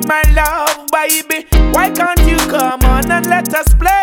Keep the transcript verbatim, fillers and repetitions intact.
my love, baby. Why can't you come on and let us play?